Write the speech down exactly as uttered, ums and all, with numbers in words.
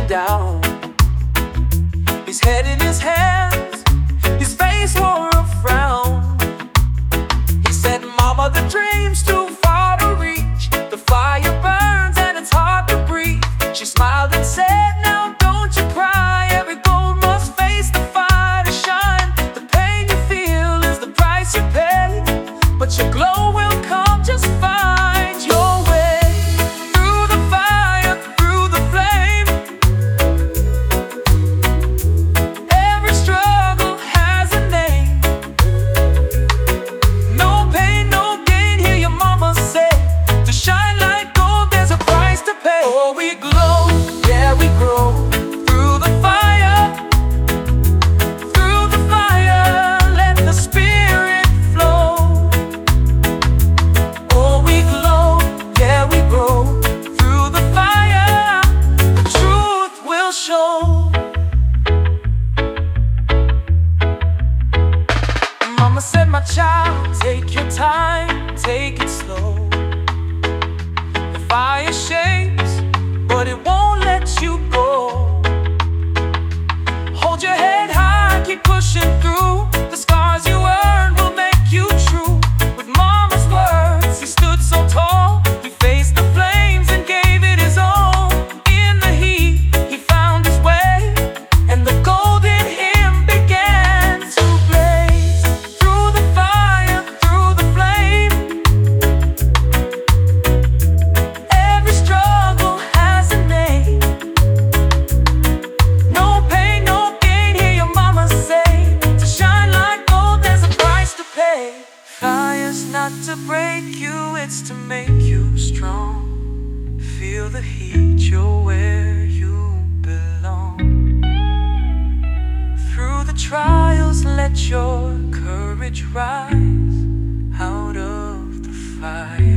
down. His head in his hands, his face wore a frown. He said, "Mama, the dream's too far to reach. The fire burns and it's hard to breathe." She smiled and said, "Now don't you cry. Every gold must face the fire to shine. The pain you feel is the price you pay, but your glow will come just fine. Your way through the fire, through the flame. Every struggle has a name. No pain, no gain, hear your mama say. To shine like gold, there's a price to pay." Oh, we glow, yeah, we grow through the fire, through the fire. Let the spirit flow. Oh, we glow, yeah, we grow through the fire. The truth will show. Mama said, "My child, take your time, take it slow. The fire shakes, but it won't let you go. Hold your head high, keep pushing through. The scars you earned will make you true." With Mama's words, he stood so tall. He faced the flames and gave it his all. In the heat, he found his way, and the gold in him began to blaze. Through the fire, through the flame. Every struggle has a name. No pain, no gain, hear your mama say. To shine like gold, there's a price to pay. Fire's not to break you, it's to make you strong. Feel the heat, you're where you belong. Through the trials, let your courage rise out of the fire.